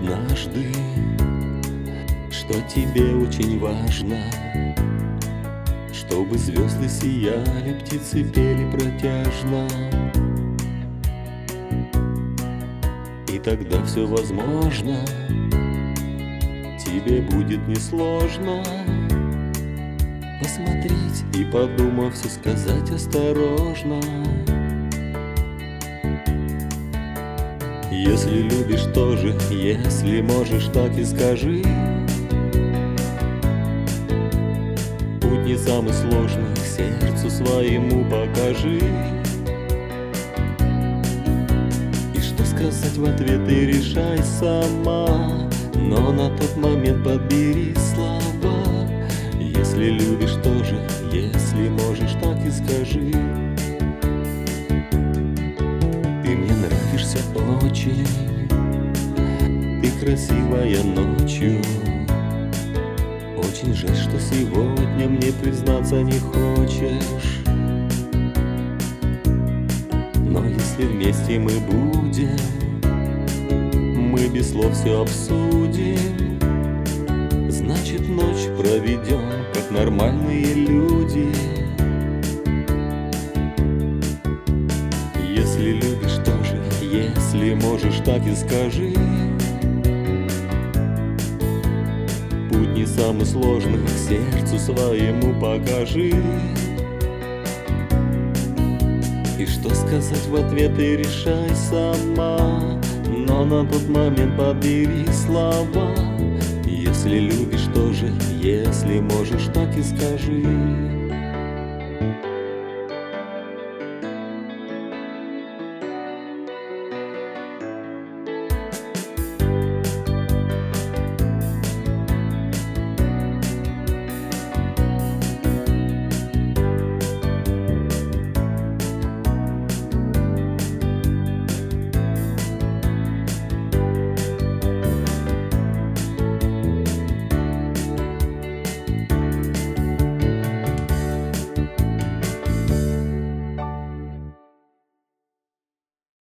однажды, что тебе очень важно, чтобы звезды сияли, птицы пели протяжно. И тогда все возможно, тебе будет несложно посмотреть и, подумав, все сказать осторожно. Если любишь тоже, если можешь, так и скажи. Путь не самый сложный, к сердцу своему покажи. И что сказать в ответ, ты решай сама, но на тот момент подбери слова. Если любишь тоже, если можешь, так и скажи. Ты мне нравишься очень, ты красивая ночью. Очень жаль, что сегодня мне признаться не хочешь. Но если вместе мы будем, мы без слов все обсудим. Значит, ночь проведем, как нормальные люди. Если любишь тоже, если можешь, так и скажи. Путь не самый сложный, к сердцу своему покажи. И что сказать в ответ, ты решай сама, но на тот момент подбери слова. Если любишь тоже, если можешь, так и скажи.